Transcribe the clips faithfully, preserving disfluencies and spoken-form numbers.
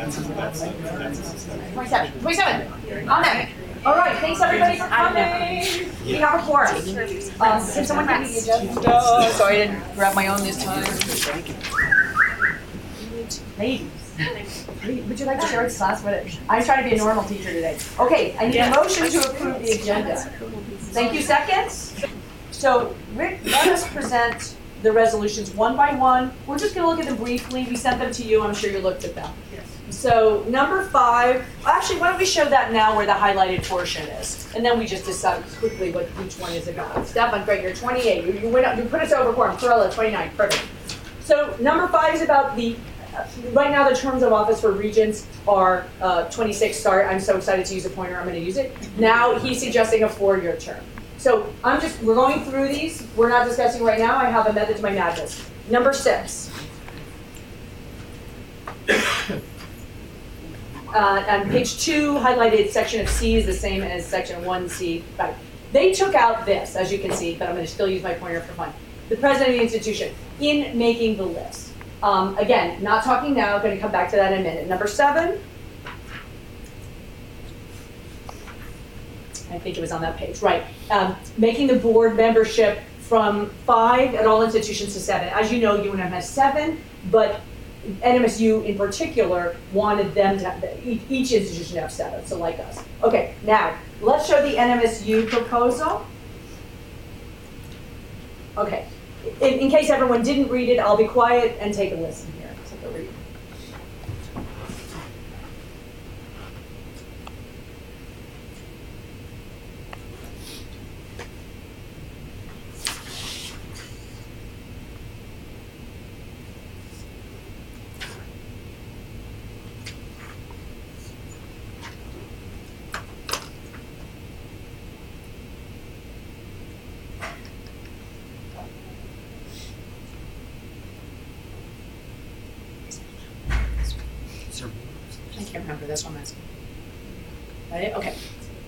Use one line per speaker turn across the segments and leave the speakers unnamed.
twenty-seven. twenty-seven. On there. All right. Thanks everybody for coming. We have a quorum. Um, can someone give me the agenda? Oh, sorry, I didn't grab my own this time. Ladies. Would you like to share with class what it? I'm trying to be a normal teacher today. Okay, I need a motion to approve the agenda. Thank you, seconds. So Rick, let us present the resolutions one by one. We're just gonna look at them briefly. We sent them to you, I'm sure you looked at them. Yes. So number five, actually, why don't we show that now where the highlighted portion is? And then we just decide quickly what each one is about. Stefan, great, you're twenty-eight. You, you, went up, you put us over for him. Perla, twenty-nine, perfect. So number five is about the, uh, right now the terms of office for regents are uh, twenty-six start. I'm so excited to use a pointer, I'm gonna use it. Now he's suggesting a four-year term. So I'm just, we're going through these. We're not discussing right now. I have a method to my madness. Number six. Uh, on page two, highlighted section of C is the same as section one C. Right. They took out this, as you can see, but I'm going to still use my pointer for fun. The president of the institution in making the list. Um, again, not talking now, going to come back to that in a minute. Number seven. I think it was on that page, right. Um, making the board membership from five at all institutions to seven. As you know, U N M has seven, but N M S U in particular wanted them to have, each institution to have seven, so like us. Okay, now, let's show the N M S U proposal. Okay, in, in case everyone didn't read it, I'll be quiet and take a listen here. So go read. I can't remember, that's what I'm asking. Got it? Okay.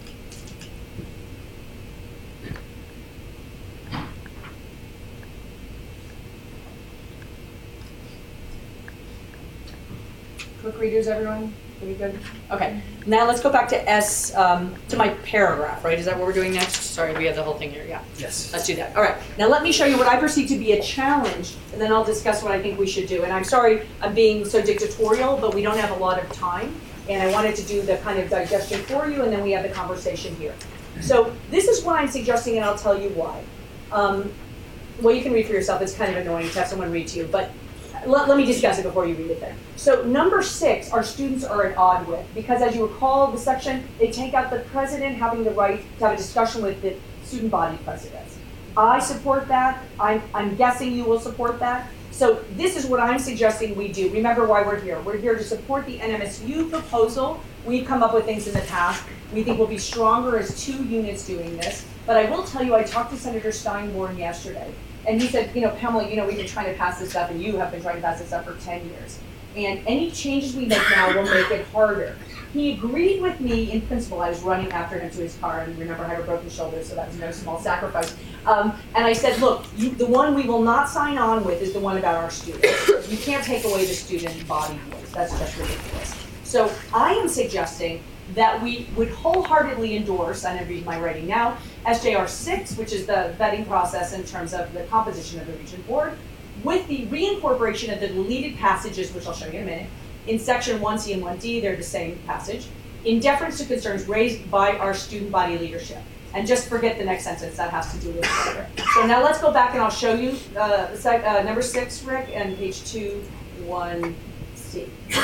Quick readers, everyone? Pretty good? Okay. Now let's go back to S, um, to my paragraph, right? Is that what we're doing next? Sorry, we have the whole thing here, yeah.
Yes.
Let's do that. All right. Now let me show you what I perceive to be a challenge, and then I'll discuss what I think we should do. And I'm sorry I'm being so dictatorial, but we don't have a lot of time. And I wanted to do the kind of digestion for you, and then we have the conversation here. So this is what I'm suggesting, and I'll tell you why. Um, well, you can read for yourself. It's kind of annoying to have someone read to you, but let, let me discuss it before you read it then. So number six, our students are at odd with, because as you recall, the section, they take out the president having the right to have a discussion with the student body presidents. I support that. I'm, I'm guessing you will support that. So this is what I'm suggesting we do. Remember why we're here. We're here to support the N M S U proposal. We've come up with things in the past. We think we'll be stronger as two units doing this. But I will tell you, I talked to Senator Steinborn yesterday. And he said, you know, Pamela, you know, we've been trying to pass this stuff, and you have been trying to pass this stuff for ten years. And any changes we make now will make it harder. He agreed with me in principle. I was running after him to his car, and remember I had a broken shoulder, so that was no small sacrifice. Um, and I said, look, you, the one we will not sign on with is the one about our students. You can't take away the student body voice. That's just ridiculous. So I am suggesting that we would wholeheartedly endorse, and I'm reading my writing now, S J R six, which is the vetting process in terms of the composition of the region board, with the reincorporation of the deleted passages, which I'll show you in a minute, in section one C and one D, they're the same passage, in deference to concerns raised by our student body leadership. And just forget the next sentence, that has to do with it. So now let's go back and I'll show you uh, sec, uh, number six, Rick, and page two, one C.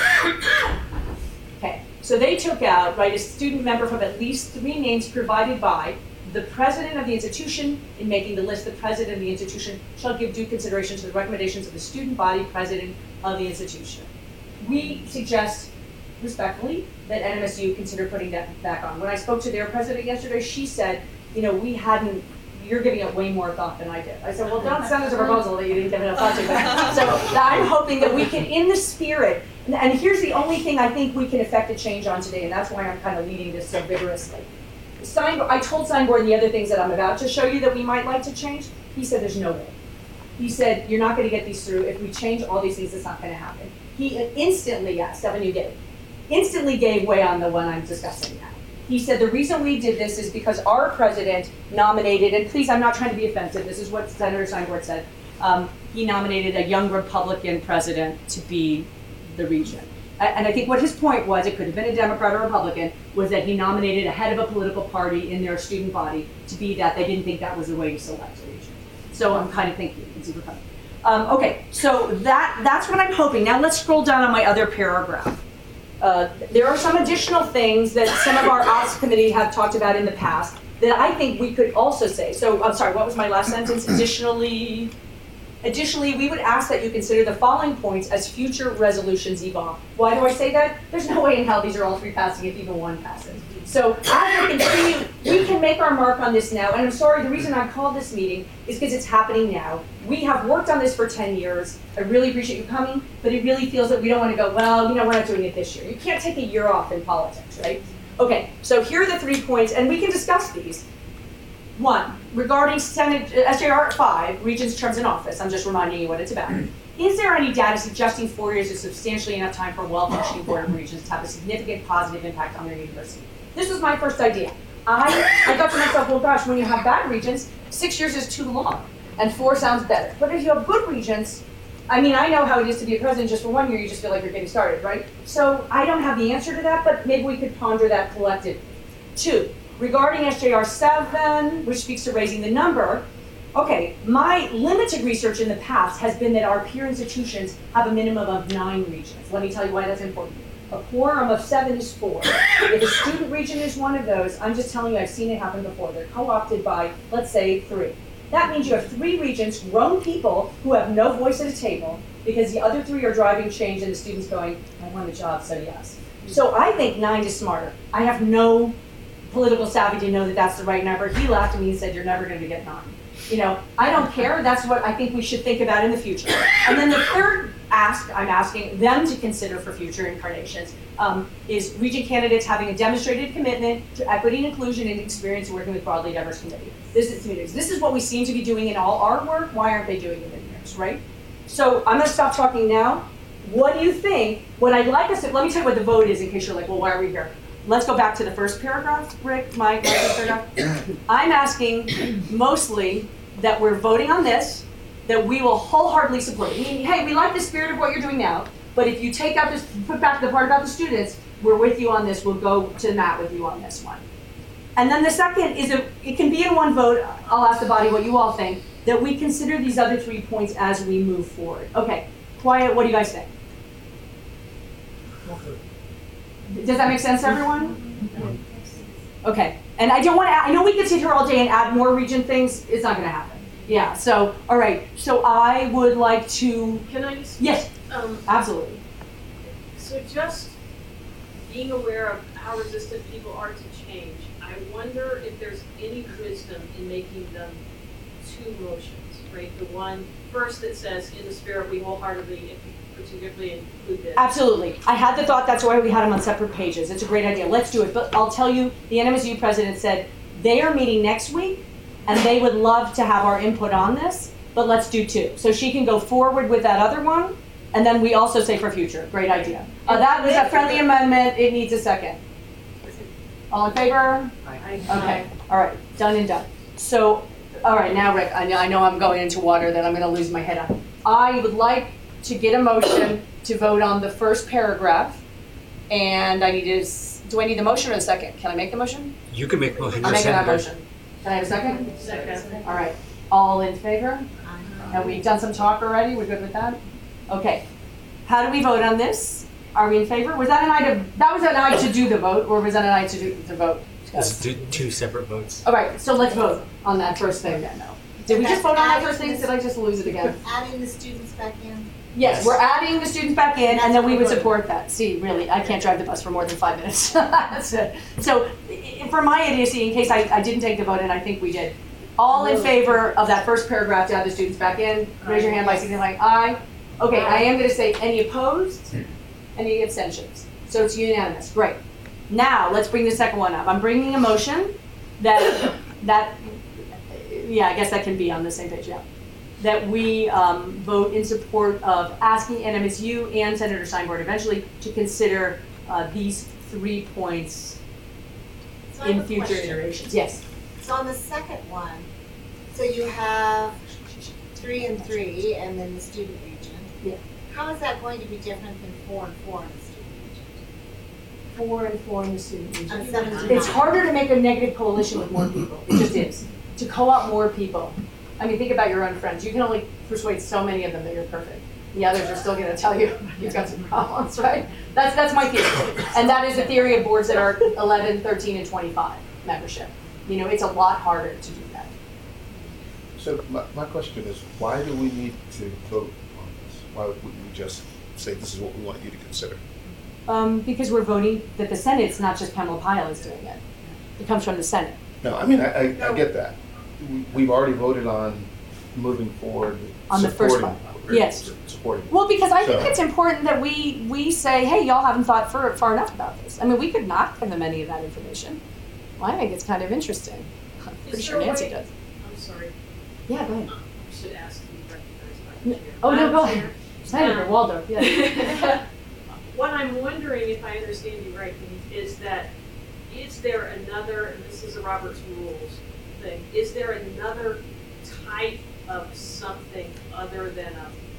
Okay, so they took out, right, a student member from at least three names provided by the president of the institution. In making the list, the president of the institution shall give due consideration to the recommendations of the student body president of the institution. We suggest, respectfully, that N M S U consider putting that back on. When I spoke to their president yesterday, she said, you know, we hadn't, you're giving it way more thought than I did. I said, well, don't send us a proposal that you didn't give enough thought to. So I'm hoping that we can, in the spirit, and, and here's the only thing I think we can effect a change on today, and that's why I'm kind of leading this so vigorously. Stein, I told Steinborn the other things that I'm about to show you that we might like to change. He said, there's no way. He said, you're not going to get these through. If we change all these things, it's not going to happen. He instantly asked, Stefan, you get it. instantly gave way on the one I'm discussing now. He said the reason we did this is because our president nominated, and please, I'm not trying to be offensive, this is what Senator Steinborn said, um, he nominated a young Republican president to be the regent. And I think what his point was, it could have been a Democrat or Republican, was that he nominated a head of a political party in their student body to be that. They didn't think that was the way to select a regent. So I'm kind of thinking it's super funny. Um, okay, so that that's what I'm hoping. Now let's scroll down on my other paragraph. Uh, there are some additional things that some of our ops committee have talked about in the past that I think we could also say. So I'm sorry, what was my last sentence? Additionally, Additionally, we would ask that you consider the following points as future resolutions evolve. Why do I say that? There's no way in hell these are all three passing if even one passes. So as we continue, we can make our mark on this now. And I'm sorry, the reason I called this meeting is because it's happening now. We have worked on this for ten years. I really appreciate you coming, but it really feels that we don't want to go, well, you know, we're not doing it this year. You can't take a year off in politics, right? Okay, so here are the three points, and we can discuss these. One, regarding Senate, S J R five, Regents' terms in office, I'm just reminding you what it's about. Is there any data suggesting four years is substantially enough time for a well-functioning Board of Regents to have a significant positive impact on their university? This was my first idea. I, I thought to myself, well gosh, when you have bad regents, six years is too long, and four sounds better. But if you have good regents, I mean, I know how it is to be a president just for one year, you just feel like you're getting started, right? So I don't have the answer to that, but maybe we could ponder that collectively. Two, regarding S J R seven, which speaks to raising the number, okay, my limited research in the past has been that our peer institutions have a minimum of nine regents. Let me tell you why that's important. A quorum of seven is four. If a student regent is one of those, I'm just telling you, I've seen it happen before. They're co-opted by, let's say, three. That means you have three regents, grown people, who have no voice at a table because the other three are driving change and the student's going, I want a job, so yes. So I think nine is smarter. I have no political savvy to know that that's the right number. He laughed at me and said, you're never going to get nine. You know, I don't care. That's what I think we should think about in the future. And then the third ask I'm asking them to consider for future incarnations um, is regent candidates having a demonstrated commitment to equity and inclusion and experience working with broadly diverse community. This is communities. This is what we seem to be doing in all our work. Why aren't they doing it in theirs, right? So I'm going to stop talking now. What do you think? What I'd like us to, let me tell you what the vote is in case you're like, well, why are we here? Let's go back to the first paragraph, Rick, Mike, my first paragraph. I'm asking mostly that we're voting on this, that we will wholeheartedly support it. Meaning, hey, we like the spirit of what you're doing now, but if you take out this, put back the part about the students, we're with you on this, we'll go to Matt with you on this one. And then the second is, a, it can be in one vote, I'll ask the body what you all think, that we consider these other three points as we move forward. Okay, quiet, what do you guys think? Does that make sense to everyone? Okay, and I don't want to, I know we could sit here all day and add more regent things, it's not gonna happen. Yeah, so, all right, so I would like to.
Can I just?
Yes,
um,
absolutely.
So just being aware of how resistant people are to change, I wonder if there's any wisdom in making them two motions, right? The one first that says, in the spirit, we wholeheartedly, if particularly include this.
Absolutely. I had the thought, that's why we had them on separate pages. It's a great idea. Let's do it. But I'll tell you, the N M S U president said they are meeting next week and they would love to have our input on this, but let's do two. So she can go forward with that other one, and then we also say for future. Great idea. Uh, that was a friendly amendment. It needs a second. All in favor?
Aye.
Okay. All right. Done and done. So, all right, now Rick, I know, I know I'm going into water that I'm going to lose my head on. I would like to get a motion to vote on the first paragraph, and I need to, do I need the motion or a second? Can I make the motion?
You can make a motion.
I'm making that
Senator.
motion. Can I have a second?
Second.
All right, all in favor? Have we done some talk already? We're good with that? Okay. How do we vote on this? Are we in favor? Was that an item, that was an item to do the vote, or was that an item to do the vote?
Let's do two separate votes.
All right, so let's vote on that first thing then, no. Did we just vote on that first thing? Did I just lose it again?
Adding the students back in.
Yes, we're adding the students back in, and then we would support that. See, really, I can't drive the bus for more than five minutes. That's it. So, i- for my idiocy, in case I, I didn't take the vote, and I think we did, all in favor of that first paragraph to add the students back in, raise your hand by signifying aye. Okay, I am gonna say any opposed, any abstentions. So it's unanimous, great. Now, let's bring the second one up. I'm bringing a motion that, that, yeah, I guess that can be on the same page, yeah. That we um, vote in support of asking N M S U and Senator Steinborn eventually to consider uh, these three points
So I have
in
a
future
question.
iterations. Yes.
So on the second one, so you have three and three, and then the student region.
Yeah.
How is that going to be different than four and four in the student region?
Four and four in the student region.
And seven and
It's
nine.
harder to make a negative coalition with more people. It just is. To co-opt more people. I mean, think about your own friends. You can only persuade so many of them that you're perfect. The others are still going to tell you you've got some problems, right? That's that's my theory. And that is the theory of boards that are eleven, thirteen, and twenty-five membership. You know, it's a lot harder to do that.
So my, my question is, why do we need to vote on this? Why wouldn't we just say this is what we want you to consider?
Um, because we're voting that the Senate's not just Pamela Pyle is doing it. It comes from the Senate.
No, I mean, I, I, I get that. We- We've already voted on moving forward.
On the first
supporting-
Yes.
Supporting.
Well, because I think
So-
it's important that we, we say, hey, y'all haven't thought for, far enough about this. I mean, we could not give them any of that information. Well, I think it's kind of interesting. I'm pretty
Is
sure
there a
Nancy
way-
does.
I'm sorry,
Yeah, go ahead.
I should ask to be recognized by
No-
the chair.
oh, no, go
Madam
ahead. Senator
Um,
Waldorf, yeah.
Chair, What I'm wondering, if I understand you right, is that, is there another, and this is a Robert's Rules thing, is there another type of something other than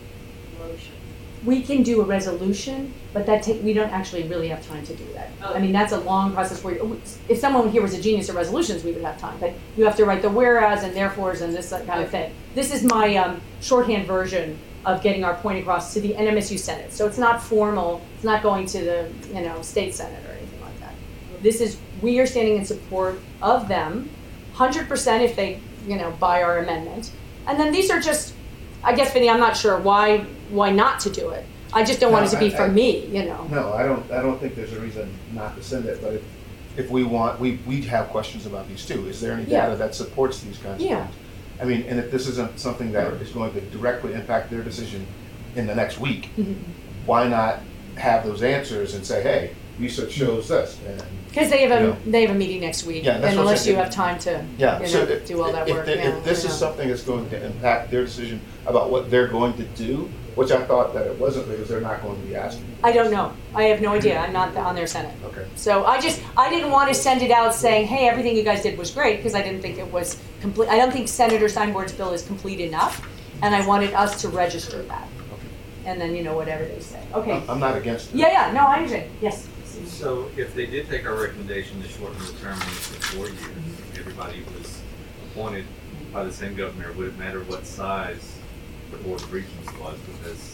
a motion?
We can do a resolution, but that take, we don't actually really have time to do that. I mean, that's a long process where, if someone here was a genius at resolutions, we would have time, but you have to write the whereas and therefores and this kind of thing. This is my um, shorthand version of getting our point across to the N M S U Senate. So it's not formal, it's not going to the, you know, state Senate or anything like that. This is, we are standing in support of them, one hundred percent if they, you know, buy our amendment. And then these are just, I guess, Vinny, I'm not sure why, why not to do it. I just don't want it to
No,
be
I-
for
I-
me, you know.
No, I don't, I don't think there's a reason not to send it, but if, if we want, we, we have questions about these too. Is there any
Yeah.
data that supports these kinds of
Yeah.
things? I mean, and if this isn't something that is going to directly impact their decision in the next week,
Mhm.
why not have those answers and say, hey, research shows this, and,
Because they have
You
a,
know.
they have a meeting next week,
Yeah,
and
that's what I'm
unless you
saying.
have time to,
yeah.
you
So
know,
if,
do all that
if,
work.
the-
yeah,
if this
you
is
know.
something that's going to impact their decision about what they're going to do, which I thought that it wasn't because they're not going to be asking.
I don't know. I have no idea. I'm not on their Senate.
Okay.
So I just, I didn't want to send it out saying, hey, everything you guys did was great, because I didn't think it was complete. I don't think Senator Steinborn's bill is complete enough, and I wanted us to register that. And then, you know, whatever they say. Okay.
I'm, I'm not against it.
Yeah, yeah, no, I understand. Yes.
So if they did take our recommendation to shorten the term to four years, everybody was appointed by the same governor, would it matter what size the board of regents was? Because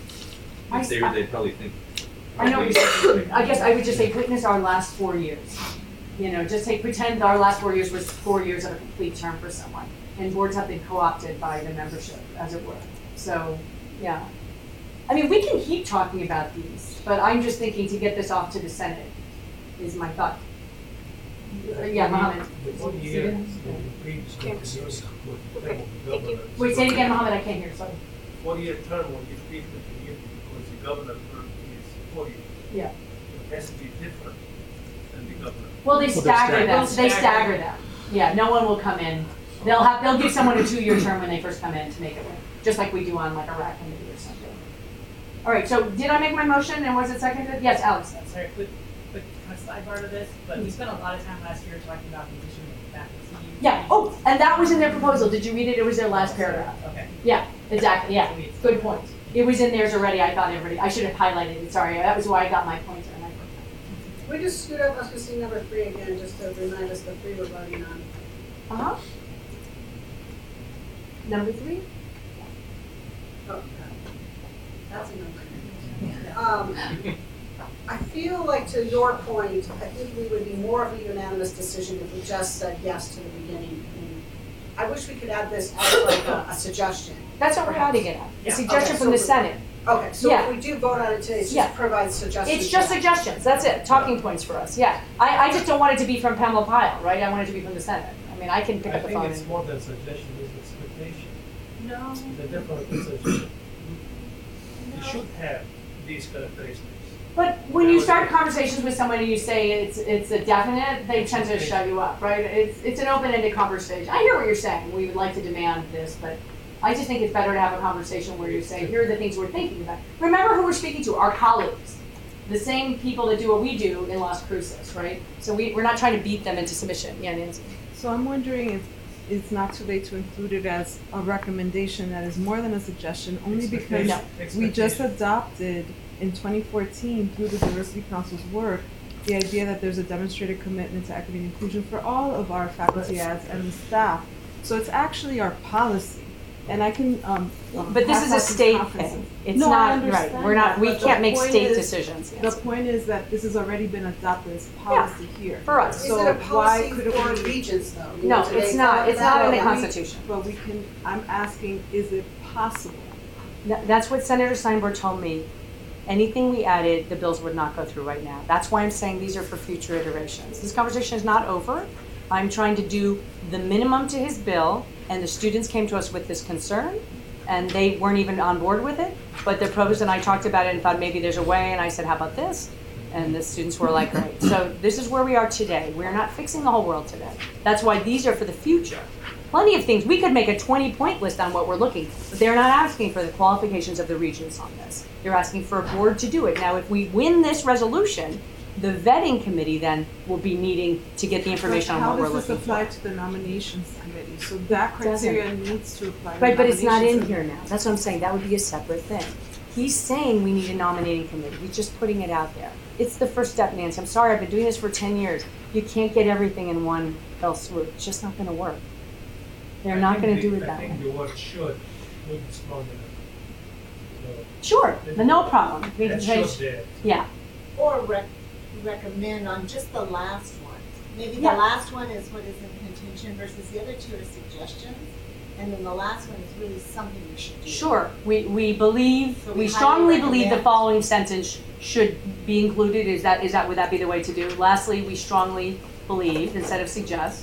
I-
in theory, they'd probably think.
I know, I guess I would just say witness our last four years. You know, just say, pretend our last four years was four years of a complete term for someone. And boards have been co-opted by the membership, as it were. So, yeah. I mean, we can keep talking about these, but I'm just thinking to get this off to the Senate is my thought. Uh, Yeah, Mohammed.
One year, the previous continuity with the governor.
Wait, say it again, Mohammed, I can't hear, sorry.
Four-year term will give people continuity because the governor term is four years.
Yeah.
It has to be different than the governor.
Well, they
they're
stagger
staggered.
them, they
They'll stagger.
stagger them. Yeah, no one will come in. They'll have, they'll give someone a two-year term when they first come in to make it work, just like we do on like a R A C committee or something. All right, so did I make my motion and was it seconded? Yes, Alex.
Sorry, quick, quick kind of sidebar to this, but we spent a lot of time last year talking about the addition of faculty.
Yeah, oh, and that was in their proposal. Did you read it? It was their last paragraph.
Okay.
Yeah, exactly, yeah. Good point. It was in theirs already. I thought everybody, I should have highlighted it. Sorry, that was why I got my pointer and I forgot.
We just scoot up, let's just see number three again, just to remind us the three we're voting on.
Uh-huh. Number three?
Oh, God. That's a number. Um, I feel like to your point, I think we would be more of a unanimous decision if we just said yes to the beginning. And I wish we could add this as like a, a suggestion.
That's what we're adding it at. A
Yeah,
suggestion
okay,
from the
so-
Senate.
Okay, so
Yeah.
if we do vote on it today, it's
Yeah.
just provide suggestions.
It's just suggestions, that's it, talking points for us, yeah. I, I just don't want it to be from Pamela Pyle, right? I want it to be from the Senate. I mean, I can pick
I
up the
think
phone
it's
and.
more than suggestion, it's expectation.
No.
The difference is suggestion. You should have these characteristics.
But when you start conversations with someone and you say it's it's a definite, they tend to shut you up, right? It's it's an open-ended conversation. I hear what you're saying. We would like to demand this, but I just think it's better to have a conversation where you say, here are the things we're thinking about. Remember who we're speaking to, our colleagues. the same people that do what we do in Las Cruces, right? So we, we're not trying to beat them into submission. Yeah, Nancy?
So I'm wondering if it's not too late to include it as a recommendation that is more than a suggestion, only because
No.
we just adopted in twenty fourteen through the Diversity Council's work, the idea that there's a demonstrated commitment to equity and inclusion for all of our faculty ads and the staff. So it's actually our policy. And I can, um. um,
But this
pass
is a
out these
state
conferences.
thing. It's
No, I
not, right,
understand
we're not,
that,
we
but the
can't make
point
state
is-
decisions.
The
Yes.
point is that this has already been adopted as policy here.
For us.
Is
So
it a
why
policy
couldn't
for
we-
regions though? You
No,
know, do
it's
they
not,
follow
it's not in the
that?
Constitution.
But we can, I'm asking, is it possible?
Th- That's what Senator Steinberg told me. Anything we added, the bills would not go through right now. That's why I'm saying these are for future iterations. This conversation is not over. I'm trying to do the minimum to his bill, and the students came to us with this concern, and they weren't even on board with it. But the provost and I talked about it and thought maybe there's a way, and I said, how about this? And the students were like, great. So this is where we are today. We're not fixing the whole world today. That's why these are for the future. Plenty of things. We could make a twenty-point list on what we're looking, but they're not asking for the qualifications of the regents on this. They're asking for a board to do it. Now, if we win this resolution, the vetting committee then will be meeting to get the information on what we're
How does
looking
this apply
for.
to the nominations committee? So that
Doesn't.
criteria needs to apply to
Right, but it's not in
nominations
here now. That's what I'm saying. That would be a separate thing. He's saying we need a nominating committee. He's just putting it out there. It's the first step, Nancy. I'm sorry, I've been doing this for ten years. You can't get everything in one fell swoop. It's just not gonna work. They're
I
not
think
gonna
the-
do it that
I
way.
think the word should, should is strong enough.
Sure, but no problem. We
So,
can
that
change,
should there.
yeah.
Or rec- recommend on just the last one. Maybe the
Yeah.
last one is what is in contention versus the other two are suggestions. And then the last one is really something we should do.
Sure, we, we believe,
So
we
we highly
strongly believe the
recommend-
following sentence should be included. Is that, is that, would that be the way to do? Lastly, we strongly believe instead of suggest.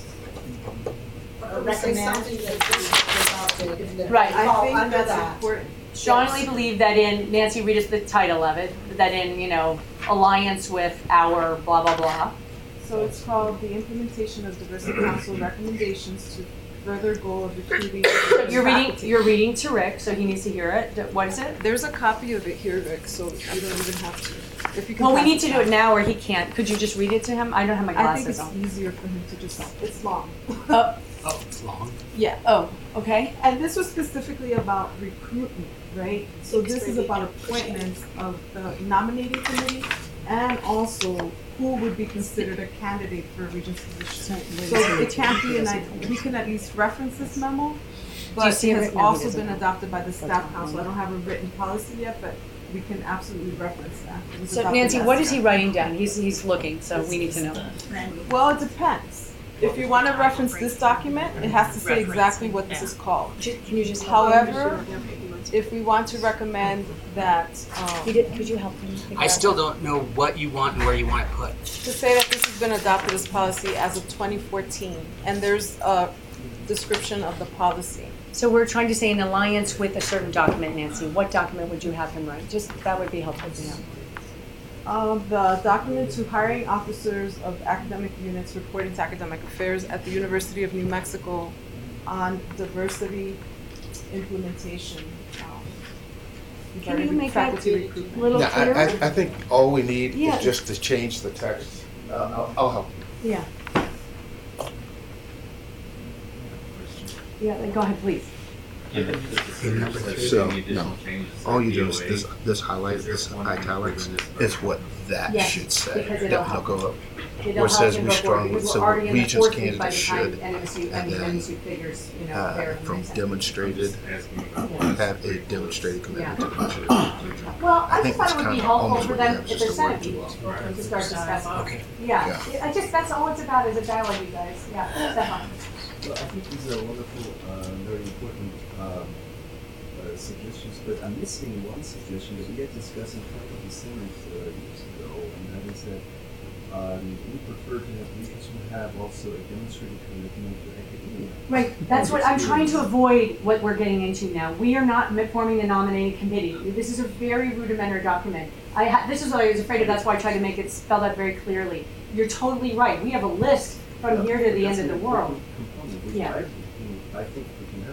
Or recommend something that is adopted that
Right.
fall
I think
under
that's
that.
important.
Strongly believe that in, Nancy, read us the title of it, that in, you know, alliance with our blah, blah, blah.
So it's called the implementation of diversity council recommendations to further goal of recruiting.
You're reading,
faculty.
you're reading to Rick, so he needs to hear it. What is it?
There's a copy of it here, Rick, so you don't even have to. If you can
Well, we
pass
need to do it
down.
now or he can't. Could you just read it to him? I don't have my
I think
glasses
it's
on.
easier for him to just, it's long.
Oh,
Oh, it's long.
Yeah.
oh, okay.
And this was specifically about recruitment, right? So this is about appointments of the nominating committee and also who would be considered a candidate for a regent's position. So it can't be an, we can at least reference this memo, but
see
it
it
has
written? No, he
also
doesn't
been
know.
adopted by the staff
not
council. I don't have a written policy yet, but we can absolutely reference that. It was
So
adopted
Nancy,
as-
what is he writing down? He's, he's looking, so we need to know.
Well, it depends. If you want to reference this document, it has to say exactly what this is called.
Ju- Can you just?
However, if we want to recommend that,
You
um,
did, could you help him? figure
I
out
still
that?
don't know what you want and where you want it put.
to say that this has been adopted as policy as of twenty fourteen, and there's a description of the policy.
So we're trying to say an alliance with a certain document, Nancy. What document would you have him write? Just, that would be helpful to know.
Um, the document to hiring officers of academic units reporting to academic affairs at the University of New Mexico on diversity implementation. um,
Can you
regarding
make that
faculty
a
recruitment.
little
Yeah, I, I,
clearer?
I think all we need
Yeah.
is just to change the text. Uh, I'll, I'll help you.
Yeah. Yeah, then go ahead, please.
Given that this is
Number
like,
three.
So,
any additional
no.
changes
All
to
you do
D
is
O A,
this, this highlight,
is there
this
one
italics
in this
is what that
Yes,
should say.
because
That
it'll
will
help.
go up.
It'll
Where it
help
says
him
we
go forward,
strongly-
because
so
we're already in the
regents,
fourth week by the
candidates
time
should,
N M S U,
and
and
then,
N M S U figures, you know,
Uh,
their.
from
next-
demonstrated,
asking about
Yeah.
one.
have a demonstrated commitment to contribute.
Well, I
I think
just thought it
it's
would be
kinda
helpful
almost
for
what we
them
have,
if
just
they're
a
Senate
word to
people,
all.
to start discussing.
Okay.
Yeah, I just, that's all it's about, is a dialogue, you guys, yeah, Stefan.
Well, I think these are wonderful, uh, very important um, uh, suggestions, but I'm missing one suggestion that we had discussed in front of the Senate uh, years ago, and that is that um, we prefer to have regents who have also a demonstrated commitment to academia.
Right, that's what, I'm trying to avoid what we're getting into now. We are not mi- forming the nominating committee. This is a very rudimentary document. I ha, this is what I was afraid of, that's why I tried to make it spelled out very clearly. You're totally right, we have a list from here to the end of the world.
Component, which
Yeah.
I, think- I think we can have that discussion.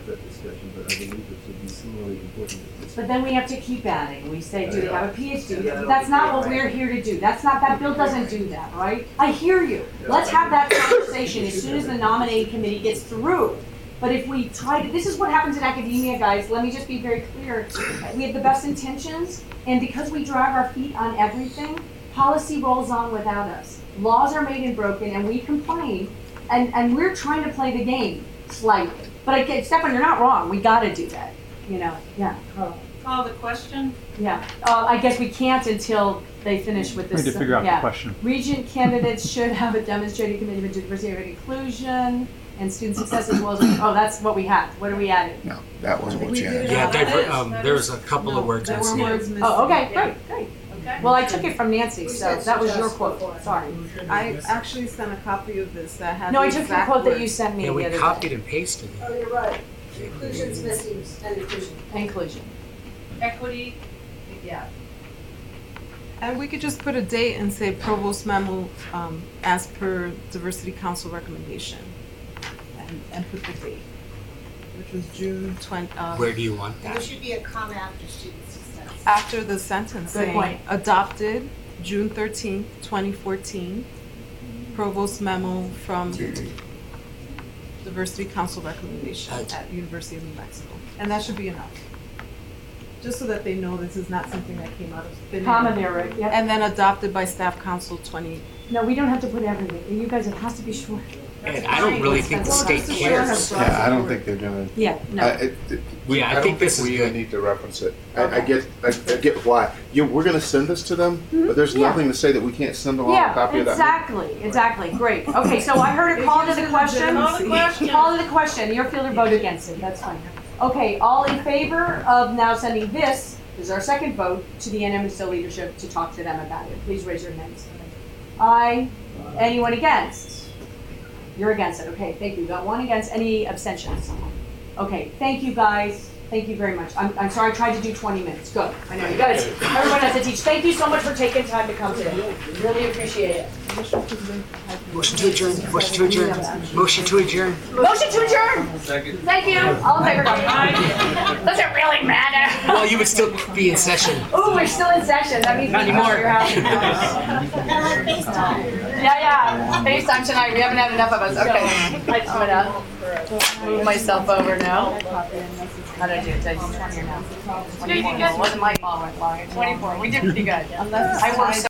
discussion, but I believe it would be similarly important at this.
But then we have to keep adding, we say, do they have a P H D? That's not what we're here to do, that's not, that bill doesn't do that, right? I hear you, let's have that conversation as soon as the nominating committee gets through. But if we try to, this is what happens in academia, guys, let me just be very clear. We have the best intentions, and because we drag our feet on everything, policy rolls on without us. Laws are made and broken, and we complain, and, and we're trying to play the game slightly. But I get, Stefan, you're not wrong, we gotta do that, you know, yeah. Carla.
Call the question?
Yeah, uh, I guess we can't until they finish with
We
this.
need to figure out
yeah.
the question.
Regent candidates should have a demonstrated commitment to diversity and inclusion and student success as well as, oh, that's what we had. What are we adding?
No, that wasn't what
We
you
did
had.
it
Yeah,
out.
diver-
That is-
um,
that
there
is-
was a couple
No,
of words
there were
missing.
words missing.
Oh, okay, great, great.
Okay.
Well, I took it from Nancy,
We
so
said
that was your
suggest
quote,
before.
sorry.
I actually sent a copy of this that had
No,
the
I took the
exact
quote that you
words.
sent me
Yeah,
the
we
other
copied
day.
and pasted it.
Oh, you're right. Inclusion's missing and inclusion.
Inclusion.
Equity, yeah.
And we could just put a date and say provost memo, um, as per diversity council recommendation. And, and put the date, which was June twenty, uh,
Where do you want
There
that?
should be a comma after student success.
after the sentence
Good
saying,
point.
adopted June thirteenth, twenty fourteen, provost memo from diversity council recommendation
Uh,
at University of New Mexico. And that should be enough. Just so that they know this is not something that came out of thin air.
Comma there, Rick, yeah.
And then adopted by staff council twenty.
No, we don't have to put everything. You guys, it has to be short.
And I don't really think the
Well,
state
just to share
cares.
her
Yeah, I don't think they're gonna.
Yeah, no.
I, it, it,
Yeah, I
I don't
think this
think
is
we
good.
even need to reference it. I, I
Okay.
get, I, I get why. You, we're gonna send this to them, but there's
Yeah.
nothing to say that we can't send along a
Yeah,
copy of that.
exactly, exactly, great. Okay, so I heard a call to the question.
Call the question.
Call to the question, your fielder voted against it, that's fine. Okay, all in favor of now sending this, this is our second vote, to the N M S O leadership to talk to them about it, please raise your hands. Aye, anyone against? You're against it, okay, thank you. Got one against, any abstentions? Okay, thank you guys, thank you very much. I'm, I'm sorry, I tried to do twenty minutes, good. I know, you guys, everyone has to teach. Thank you so much for taking time to come today, really appreciate it.
Motion to adjourn, motion to adjourn, motion to adjourn.
Motion to adjourn,
Second.
thank you, all in favor? Does it really matter?
Well, you would still be in session.
Ooh, we're still in session, that means we
Not
can go to your house.
And like FaceTime.
Yeah, yeah, FaceTime tonight, we haven't had enough of us, okay. I'm gonna move myself over now. How did I do? Did I do twenty or no? twenty-four, it wasn't my fault, I went long, twenty-four, we did pretty good. I worked so